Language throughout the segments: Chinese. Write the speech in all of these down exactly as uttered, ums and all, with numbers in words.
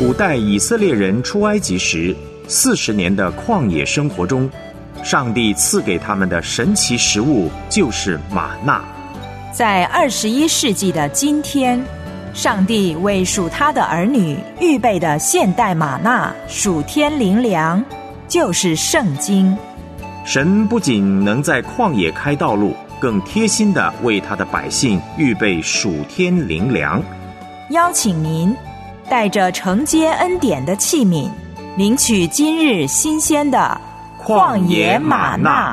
古代以色列人出埃及时四十年的旷野生活中，上帝赐给他们的神奇食物就是玛纳。 在二十一世纪的今天，上帝为属他的儿女预备的现代玛纳属天灵粮，就是圣经。 神不仅能在旷野开道路，更贴心地为他的百姓预备属天灵粮。 邀请您带着承接恩典的器皿，领取今日新鲜的旷野玛纳。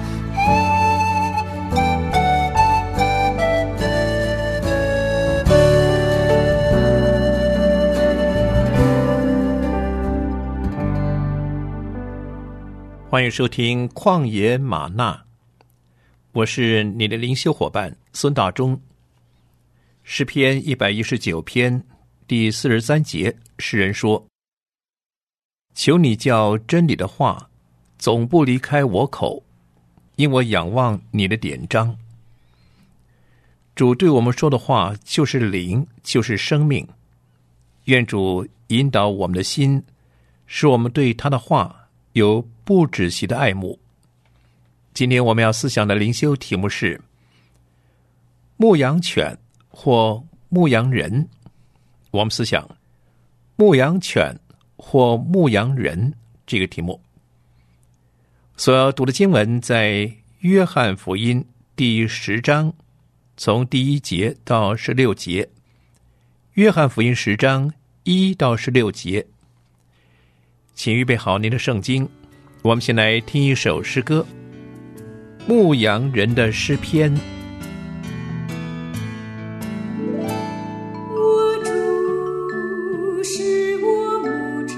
欢迎收听旷野玛纳，我是你的灵修伙伴孙大中。诗篇一百一十九篇第四十三节，诗人说：求你叫真理的话总不离开我口，因我仰望你的典章。主对我们说的话就是灵，就是生命。愿主引导我们的心，使我们对他的话有不止息的爱慕。今天我们要思想的灵修题目是牧羊犬或牧羊人。我们思想牧羊犬或牧羊人这个题目。所要读的经文在约翰福音第十章，从第一节到十六节。约翰福音十章一到十六节。请预备好您的圣经，我们先来听一首诗歌，牧羊人的诗篇。 我主是我牧者，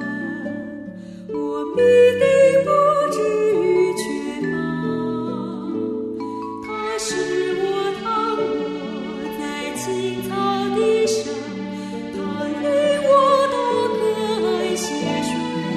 我必定不至于缺乏。他使我躺卧在青草地上，他领我到可安歇水。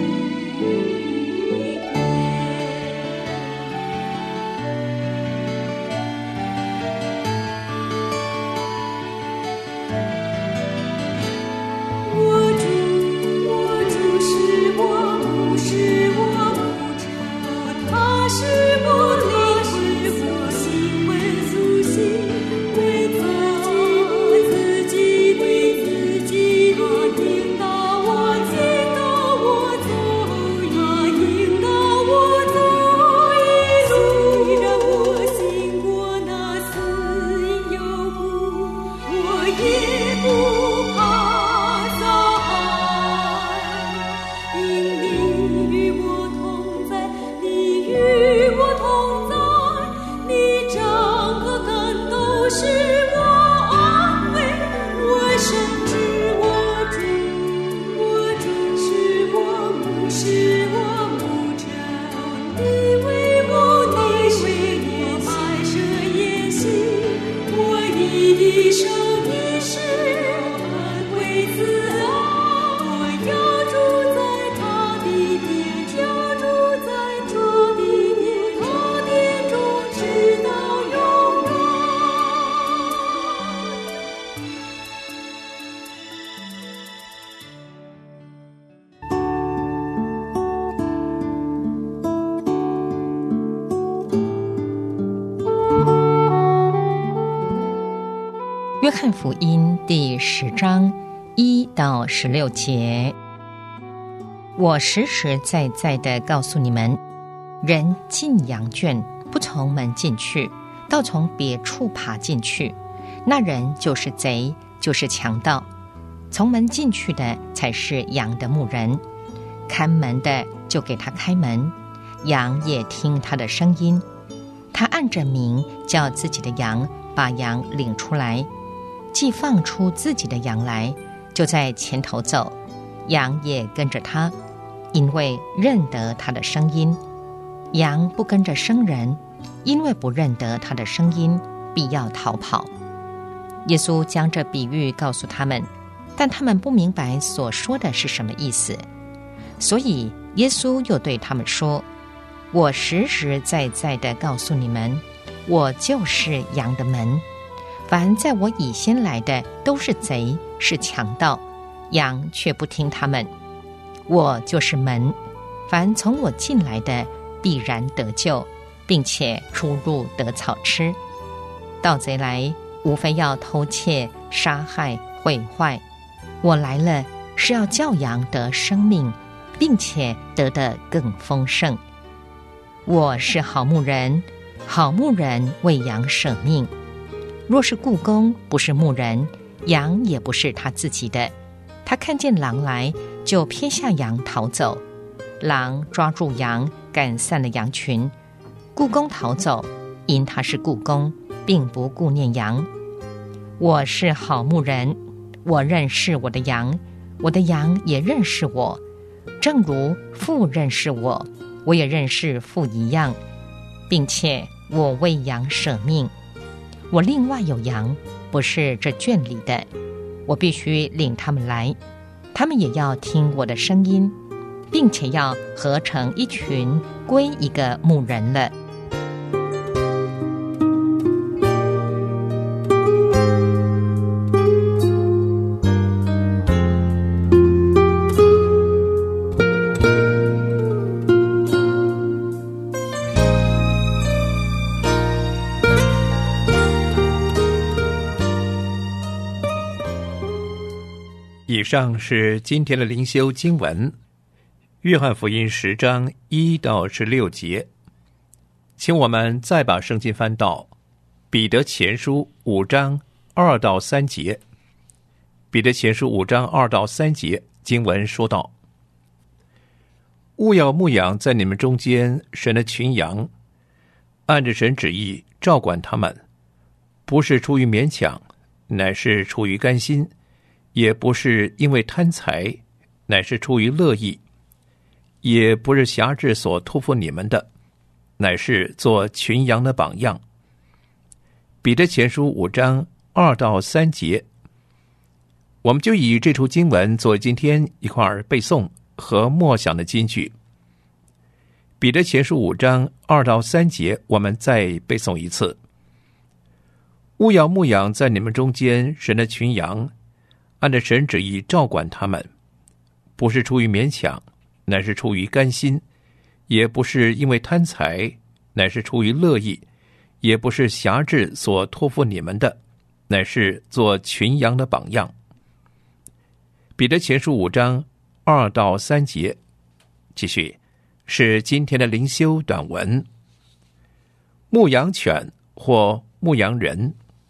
约翰福音第十章一到十六节。我实实在在地告诉你们，人进羊圈不从门进去，倒从别处爬进去，那人就是贼，就是强盗。从门进去的才是羊的牧人，看门的就给他开门，羊也听他的声音。他按着名叫自己的羊，把羊领出来，既放出自己的羊来，就在前头走，羊也跟着他，因为认得他的声音。羊不跟着生人，因为不认得他的声音，必要逃跑。耶稣将这比喻告诉他们，但他们不明白所说的是什么意思。所以耶稣又对他们说，我实实在在地告诉你们，我就是羊的门。凡在我以先来的都是贼，是强盗， 羊却不听他们。我就是门，凡从我进来的，必然得救，并且出入得草吃。盗贼来，无非要偷窃、杀害、毁坏。我来了，是要叫羊得生命，并且得得更丰盛。我是好牧人，好牧人为羊舍命。若是雇工不是牧人，羊也不是他自己的。他看见狼来，就撇下羊逃走。狼抓住羊，赶散了羊群。雇工逃走，因他是雇工，并不顾念羊。我是好牧人，我认识我的羊，我的羊也认识我，正如父认识我，我也认识父一样，并且我为羊舍命。我另外有羊，不是这圈里的，我必须领他们来，他们也要听我的声音，并且要合成一群，归一个牧人了。 以上是今天的灵修经文，约翰福音十章一到十六节。请我们再把圣经翻到彼得前书五章二到三节。彼得前书五章二到三节经文说道：务要牧养在你们中间神的群羊，按着神旨意照管他们，不是出于勉强，乃是出于甘心，也不是因为贪财，乃是出于乐意，也不是辖制所托付你们的，乃是做群羊的榜样。彼得前书五章二到三节，我们就以这处经文作为今天一块儿背诵和默想的金句。彼得前书五章二到三节，我们再背诵一次：务要牧养在你们中间神的群羊，按着神旨意照管他们，不是出于勉强，乃是出于甘心，也不是因为贪财，乃是出于乐意，也不是辖制所托付你们的，乃是做群羊的榜样。彼得前书五章二到三节，继续是今天的灵修短文。牧羊犬或牧羊人，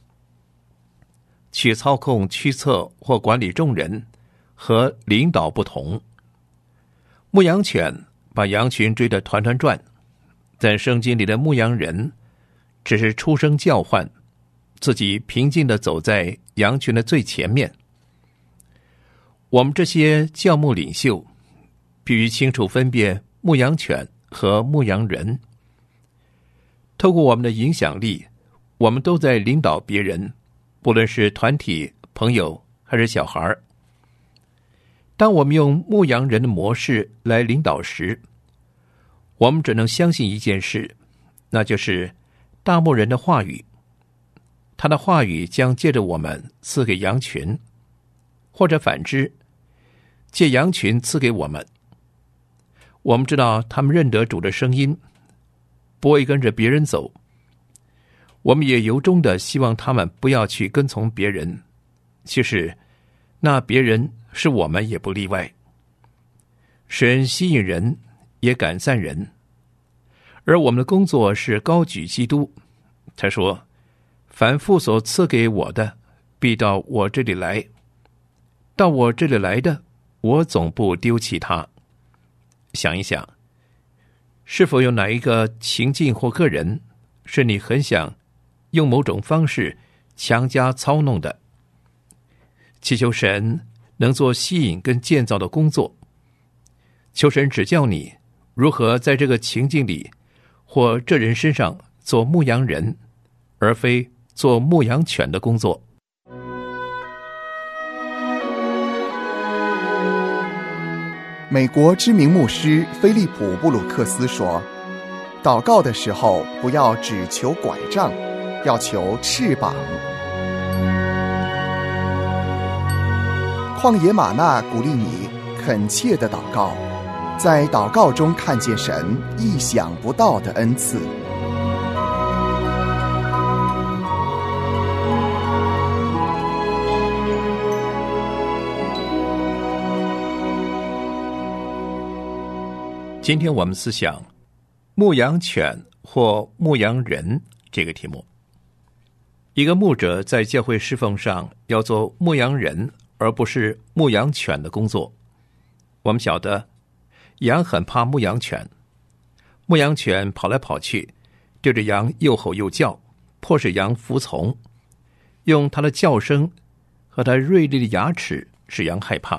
去操控、驱策或管理众人和领导不同。牧羊犬把羊群追得团团转，在圣经里的牧羊人只是出声叫唤，自己平静地走在羊群的最前面。我们这些教牧领袖必须清楚分辨牧羊犬和牧羊人。透过我们的影响力，我们都在领导别人，不论是团体、朋友还是小孩。当我们用牧羊人的模式来领导时，我们只能相信一件事，那就是大牧人的话语。他的话语将借着我们赐给羊群，或者反之，借羊群赐给我们。我们知道他们认得主的声音，不会跟着别人走。我们也由衷的希望他们不要去跟从别人，其实那别人是我们也不例外。神吸引人，也赶散人，而我们的工作是高举基督。他说：凡父所赐给我的，必到我这里来；到我这里来的，我总不丢弃他。想一想，是否有哪一个情境或个人，是你很想用某种方式强加操弄的？祈求神能做吸引跟建造的工作，求神指教你如何在这个情境里或这人身上做牧羊人，而非做牧羊犬的工作。 美国知名牧师菲利普·布鲁克斯说，祷告的时候不要只求拐杖，要求翅膀。 旷野吗哪鼓励你恳切的祷告，在祷告中看见神意想不到的恩赐。 今天我们思想牧羊犬或牧羊人这个题目。一个牧者在教会侍奉上要做牧羊人而不是牧羊犬的工作。我们晓得羊很怕牧羊犬，牧羊犬跑来跑去，对着羊又吼又叫，迫使羊服从，用它的叫声和它锐利的牙齿使羊害怕。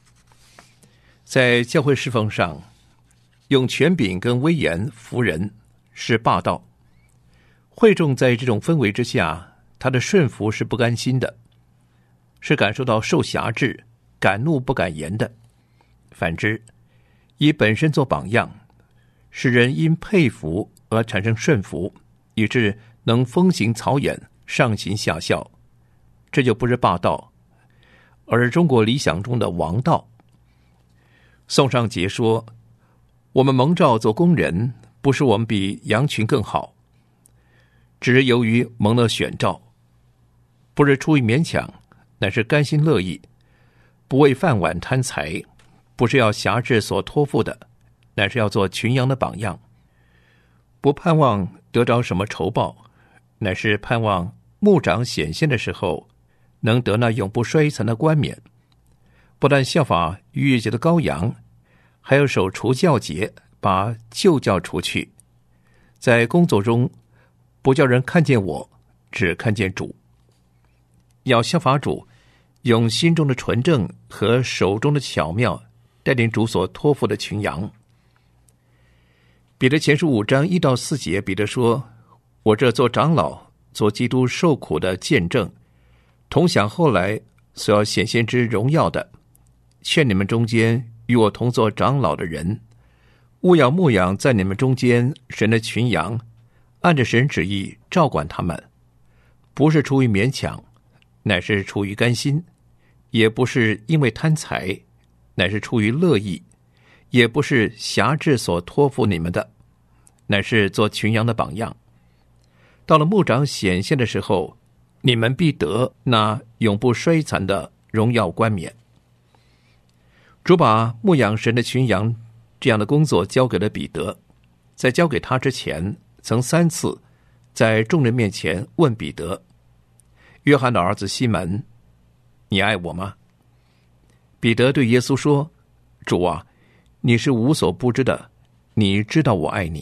在教会侍奉上，用权柄跟威严服人是霸道。会众在这种氛围之下，他的顺服是不甘心的，是感受到受辖制，敢怒不敢言的。反之，以本身做榜样，使人因佩服而产生顺服，以致能风行草偃，上行下效，这就不是霸道，而是中国理想中的王道。宋尚节说，我们蒙召做工人，不是我们比羊群更好，只是由于蒙了选召，不是出于勉强，乃是甘心乐意，不为饭碗贪财，不是要辖制所托付的，乃是要做群羊的榜样，不盼望得着什么酬报，乃是盼望牧长显现的时候能得那永不衰残的冠冕。不但效法逾越节的羔羊，还要守除酵节，把旧酵除去。在工作中不叫人看见我，只看见主。要效法主，用心中的纯正和手中的巧妙带领主所托付的群羊。彼得前书五章一到四节，彼得说，我这做长老，做基督受苦的见证，同享后来所要显现之荣耀的，劝你们中间与我同作长老的人，务要牧养在你们中间神的群羊，按着神旨意照管他们，不是出于勉强，乃是出于甘心，也不是因为贪财，乃是出于乐意，也不是辖制所托付你们的，乃是做群羊的榜样。到了牧长显现的时候，你们必得那永不衰残的荣耀冠冕。主把牧养神的群羊这样的工作交给了彼得，在交给他之前，曾三次在众人面前问彼得，约翰的儿子西门，你爱我吗？彼得对耶稣说，主啊，你是无所不知的，你知道我爱你。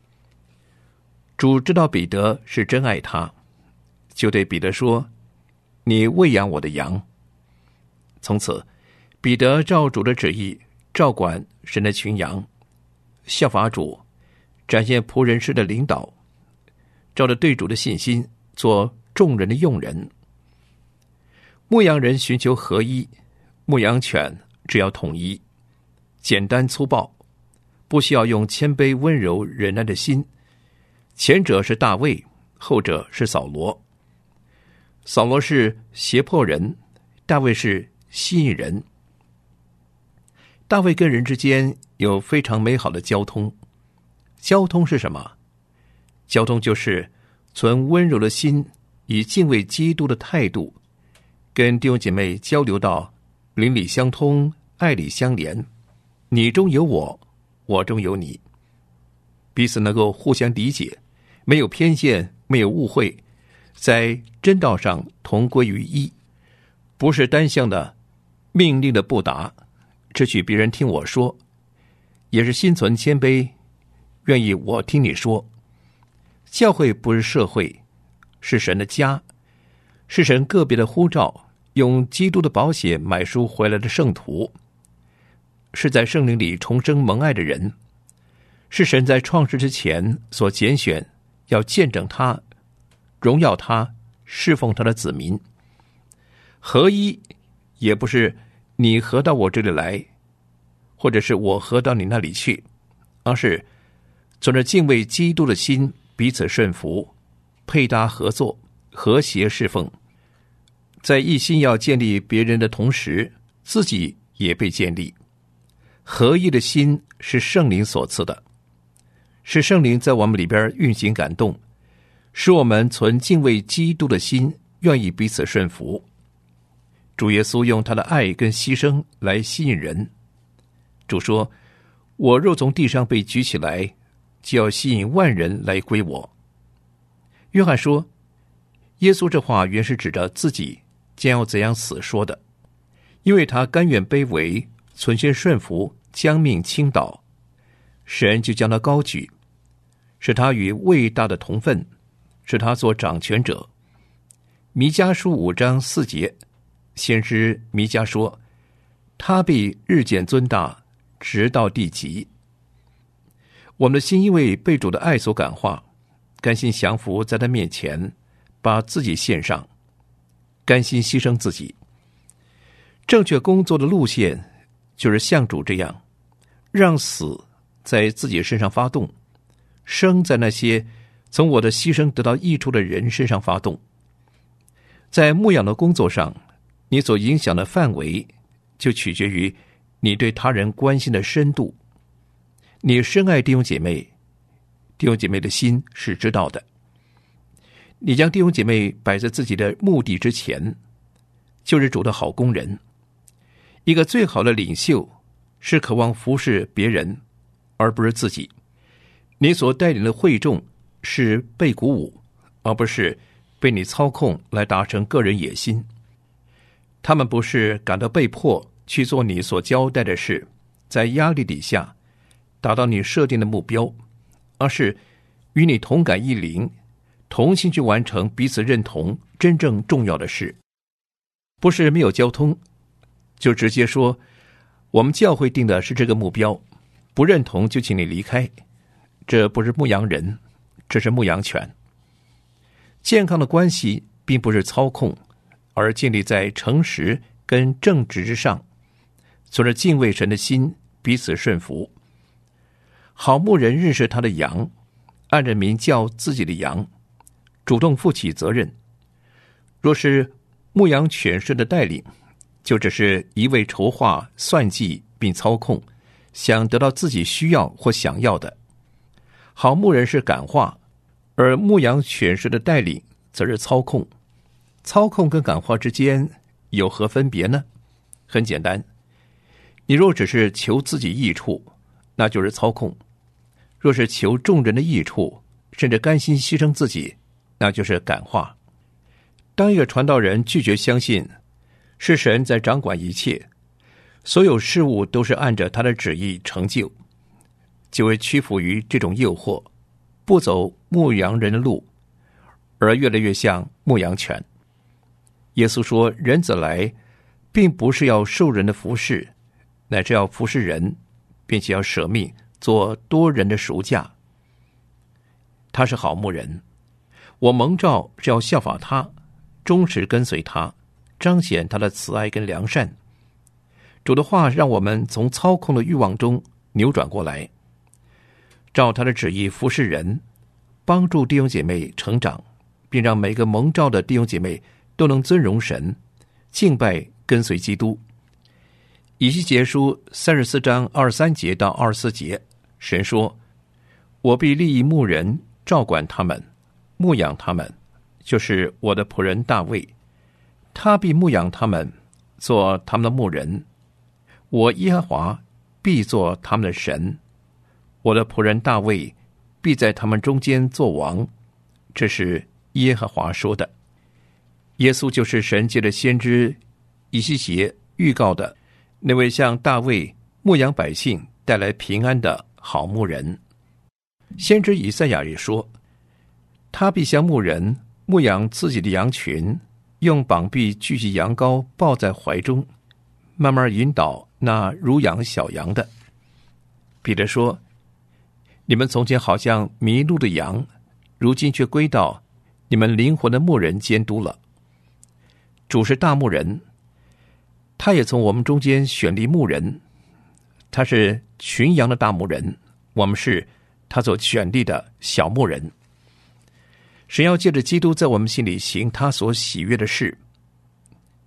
主知道彼得是真爱他，就对彼得说，你喂养我的羊。从此彼得照主的旨意照管神的群羊，效法主，展现仆人式的领导，照着对主的信心做众人的用人。牧羊人寻求合一，牧羊犬只要统一，简单粗暴，不需要用谦卑温柔忍耐的心。前者是大卫，后者是扫罗。扫罗是胁迫人，大卫是吸引人。大卫跟人之间有非常美好的交通。交通是什么？交通就是存温柔的心，以敬畏基督的态度，跟弟兄姐妹交流到邻里相通，爱里相连，你中有我，我中有你，彼此能够互相理解，没有偏见，没有误会，在真道上同归于一，不是单向的命令的不达，只许别人听我说，也是心存谦卑，愿意我听你说。教会不是社会，是神的家，是神个别的呼召，用基督的宝血买赎回来的圣徒，是在圣灵里重生蒙爱的人，是神在创世之前所拣选，要见证他，荣耀他，侍奉他的子民。合一也不是你合到我这里来，或者是我合到你那里去，而是存着敬畏基督的心，彼此顺服，配搭合作，和谐侍奉，在一心要建立别人的同时， 自己也被建立。合一的心是圣灵所赐的，是圣灵在我们里边运行感动，使我们存敬畏基督的心，愿意彼此顺服。主耶稣用他的爱跟牺牲来吸引人。主说，我若从地上被举起来，就要吸引万人来归我。约翰说，耶稣这话原是指着自己将要怎样死说的，因为他甘愿卑微，存心顺服，将命倾倒，神就将他高举，使他与伟大的同分，使他做掌权者。弥迦书五章四节，先知弥迦说，他必日渐尊大，直到地极。我们的心因为被主的爱所感化，甘心降服在他面前，把自己献上，甘心牺牲自己。正确工作的路线就是像主这样，让死在自己身上发动，生在那些从我的牺牲得到益处的人身上发动。在牧养的工作上，你所影响的范围就取决于你对他人关心的深度。你深爱弟兄姐妹，弟兄姐妹的心是知道的。你将弟兄姐妹摆在自己的目的之前，就是主的好工人。一个最好的领袖是渴望服侍别人，而不是自己。你所带领的会众是被鼓舞，而不是被你操控来达成个人野心。他们不是感到被迫去做你所交代的事，在压力底下达到你设定的目标，而是与你同感一灵，同心去完成彼此认同真正重要的事。不是没有交通就直接说，我们教会定的是这个目标，不认同就请你离开。这不是牧羊人，这是牧羊犬。健康的关系并不是操控，而建立在诚实跟正直之上，存着敬畏神的心，彼此顺服。好牧人认识他的羊，按着名叫自己的羊，主动负起责任。若是牧羊犬舍的带领，就只是一味筹划算计并操控，想得到自己需要或想要的。好牧人是感化，而牧羊犬舍的带领则是操控。操控跟感化之间有何分别呢？很简单，你若只是求自己益处，那就是操控；若是求众人的益处，甚至甘心牺牲自己，那就是感化。当一个传道人拒绝相信是神在掌管一切，所有事物都是按着他的旨意成就，就会屈服于这种诱惑，不走牧羊人的路，而越来越像牧羊犬。耶稣说，人子来并不是要受人的服侍，乃是要服侍人，并且要舍命做多人的赎价。他是好牧人，我蒙召是要效法他，忠实跟随他，彰显他的慈爱跟良善。主的话让我们从操控的欲望中扭转过来，照他的旨意服侍人，帮助弟兄姐妹成长，并让每个蒙召的弟兄姐妹都能尊荣神，敬拜跟随基督。以西结书三十四章二十三节到二十四节，神说，我必立一牧人照管他们，牧养他们，就是我的仆人大卫，他必牧养他们，做他们的牧人。我耶和华必做他们的神，我的仆人大卫必在他们中间做王。这是耶和华说的。耶稣就是神借着先知以西结预告的那位向大卫牧养百姓带来平安的好牧人。先知以赛亚也说，他必像牧人牧养自己的羊群，用膀臂聚集羊羔，抱在怀中，慢慢引导那乳养小羊的。彼得说，你们从前好像迷路的羊，如今却归到你们灵魂的牧人监督了。主是大牧人，他也从我们中间选立牧人，他是群羊的大牧人，我们是他所选立的小牧人。神要借着基督在我们心里行他所喜悦的事，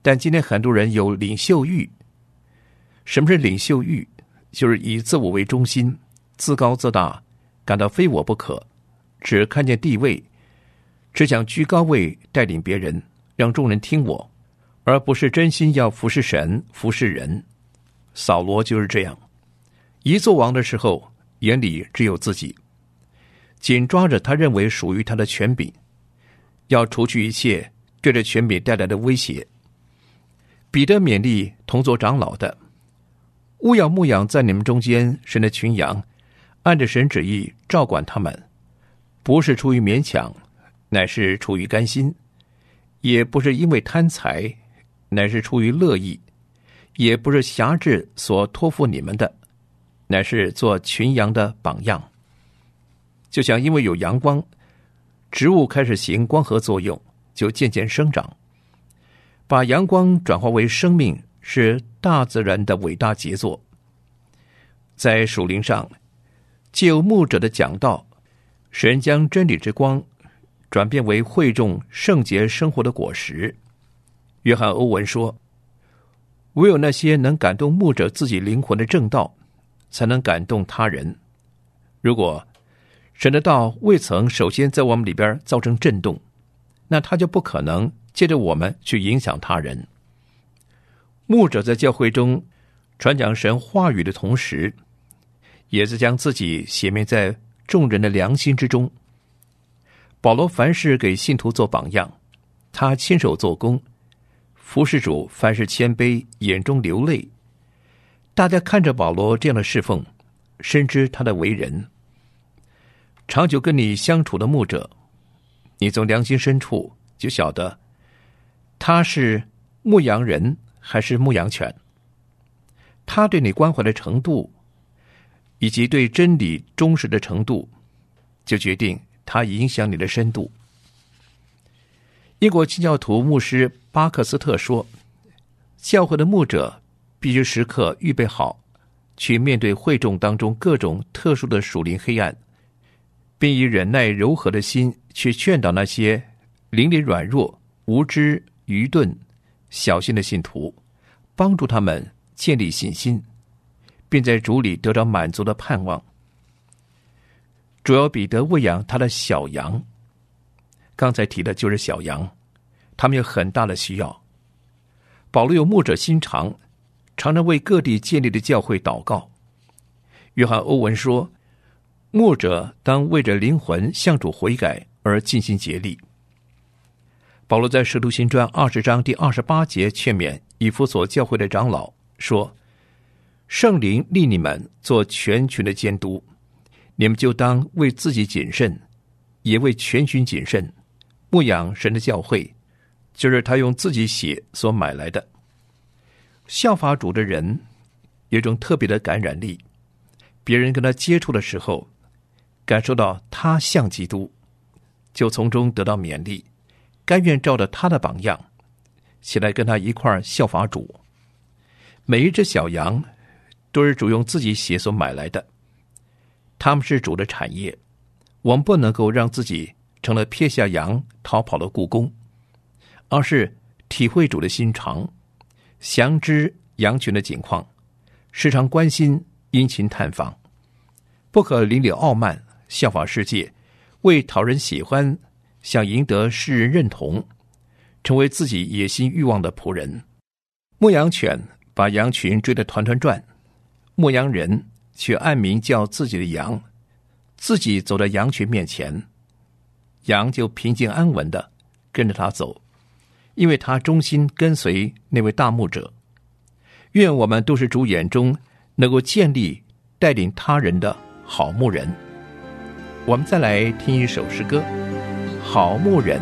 但今天很多人有领袖欲。什么是领袖欲？就是以自我为中心，自高自大，感到非我不可，只看见地位，只想居高位带领别人，让众人听我，而不是真心要服侍神，服侍人。扫罗就是这样，一做王的时候，眼里只有自己，紧抓着他认为属于他的权柄，要除去一切对这权柄带来的威胁。彼得勉励同作长老的，务要牧养在你们中间神的群羊，按着神旨意照管他们，不是出于勉强，乃是出于甘心；也不是因为贪财，乃是出于乐意；也不是辖制所托付你们的，乃是做群羊的榜样。就像因为有阳光，植物开始行光合作用，就渐渐生长。把阳光转化为生命，是大自然的伟大杰作。在属灵上，藉由牧者的讲道，神将真理之光转变为会众圣洁生活的果实。约翰·欧文说，唯有那些能感动牧者自己灵魂的正道，才能感动他人。如果神的道未曾首先在我们里边造成震动，那他就不可能借着我们去影响他人。牧者在教会中传讲神话语的同时，也是将自己写明在众人的良心之中。保罗凡事给信徒做榜样，他亲手做工，服侍主凡事谦卑，眼中流泪。大家看着保罗这样的侍奉，深知他的为人。长久跟你相处的牧者，你从良心深处就晓得他是牧羊人还是牧羊犬。他对你关怀的程度，以及对真理忠实的程度，就决定他影响你的深度。英国清教徒牧师巴克斯特说，教会的牧者必须时刻预备好，去面对会众当中各种特殊的属灵黑暗，并以忍耐柔和的心去劝导那些灵里软弱、无知、愚钝、小心的信徒，帮助他们建立信心，并在主里得到满足的盼望。主要彼得喂养他的小羊，刚才提的就是小羊，他们有很大的需要。保罗有牧者心肠，常常为各地建立的教会祷告。约翰·欧文说，牧者当为着灵魂向主悔改而尽心竭力。保罗在使徒行传二十章第二十八节劝勉以弗所教会的长老说，圣灵立你们做全群的监督，你们就当为自己谨慎，也为全群谨慎，牧养神的教会，就是他用自己血所买来的。效法主的人有一种特别的感染力，别人跟他接触的时候，感受到他像基督，就从中得到勉励，甘愿照着他的榜样起来跟他一块儿效法主。每一只小羊都是主用自己血所买来的，他们是主的产业。我们不能够让自己成了撇下羊逃跑的雇工，而是体会主的心肠，详知羊群的景况，时常关心，殷勤探访。不可邻里傲慢，效法世界，为讨人喜欢，想赢得世人认同，成为自己野心欲望的仆人。牧羊犬把羊群追得团团转，牧羊人却按名叫自己的羊，自己走在羊群面前，羊就平静安稳地跟着他走，因为他忠心跟随那位大牧者。愿我们都是主眼中能够建立带领他人的好牧人。我们再来听一首诗歌，好牧人。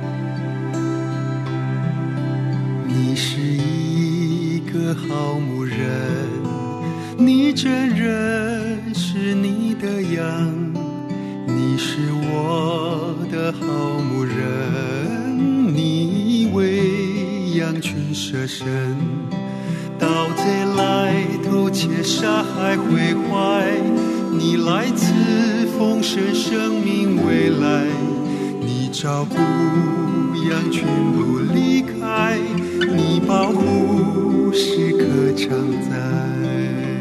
你是一个好牧人，你真认识你的羊，你是我的好牧人，你为羊群舍身，盗贼来偷窃杀害毁坏，你来自丰盛生命未来，你照顾羊群不离开，你把常在。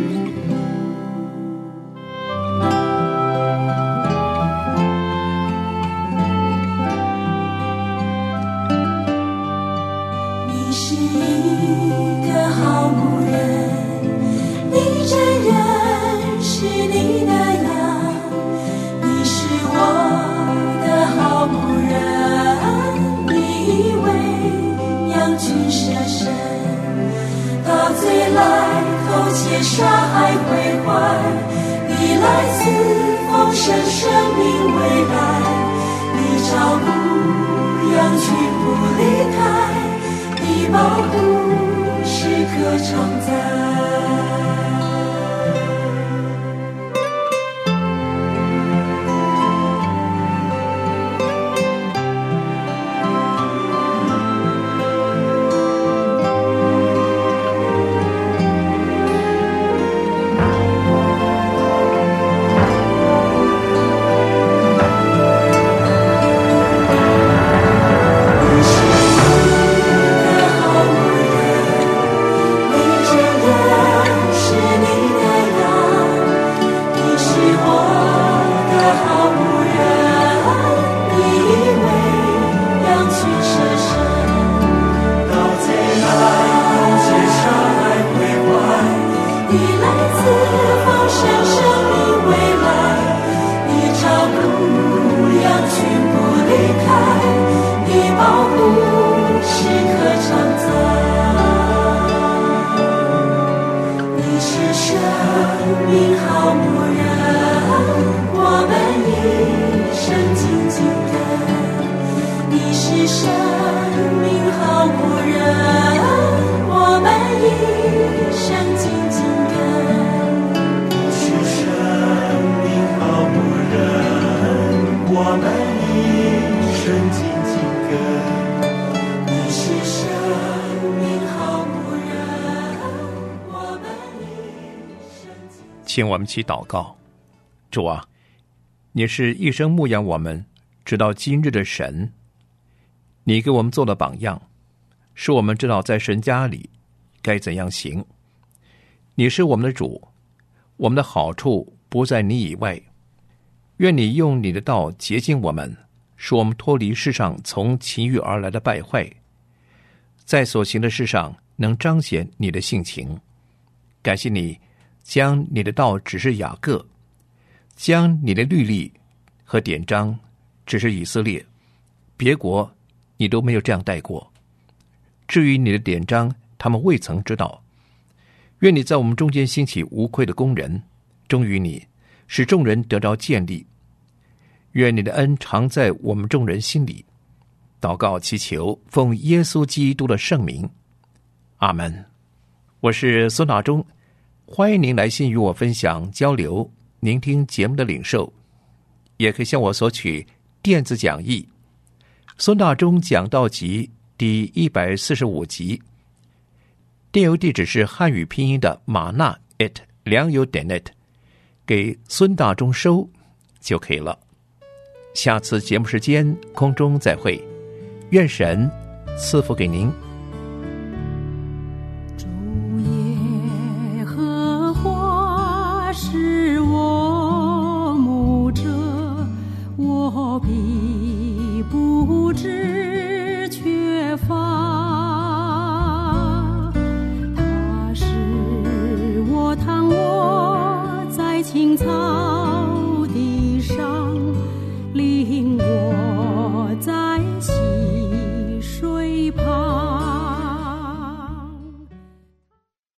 你是一个好牧人，你真认识你的羊。你是我的好牧人，你为羊群舍身，到最来头切杀害毁坏。你来自丰盛生命未来，你照顾羊群不离开，你保护时刻常在。 请我们起祷告。主啊，你是一生牧养我们直到今日的神，你给我们做了榜样，使我们知道在神家里该怎样行。你是我们的主，我们的好处不在你以外。愿你用你的道洁净我们，使我们脱离世上从情欲而来的败坏，在所行的事上能彰显你的性情。感谢你将你的道指示雅各，将你的律例和典章指示以色列，别国你都没有这样带过。至于你的典章，他们未曾知道。愿你在我们中间兴起无愧的工人，忠于你，使众人得着建立。愿你的恩常在我们众人心里。祷告祈求，奉耶稣基督的圣名，阿们。我是孙大中，欢迎您来信与我分享交流您听节目的领受，也可以向我索取电子讲义孙大中讲道集第一百四十五集，电邮地址是汉语拼音的马纳 at 良友点 net， 给孙大中收就可以了。下次节目时间空中再会，愿神赐福给您。